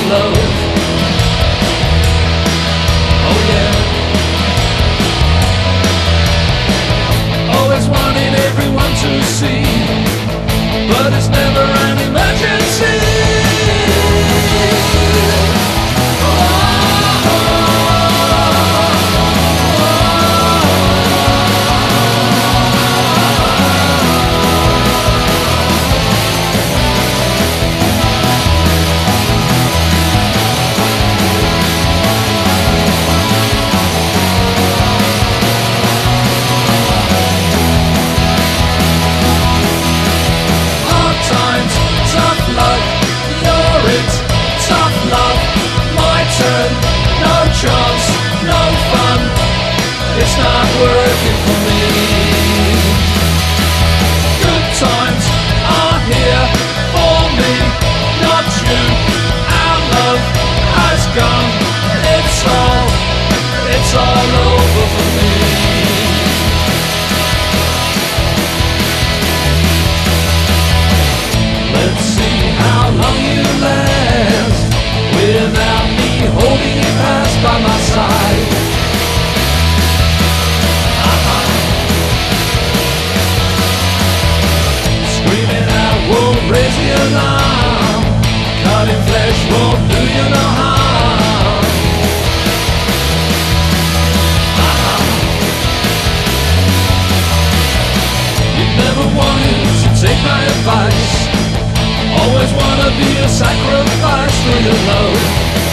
love. Oh yeah. Always wanted everyone to see, but it's never an emergency. Chance, no fun, it's not working for me. Good times are here for me, not you. Our love has gone, it's all over for me. Let's see how long you last without me holding you fast by my side. Screaming out won't raise the alarm, cutting flesh won't do you no harm. You never wanted to take my advice, always wanna be a sacrifice for your love.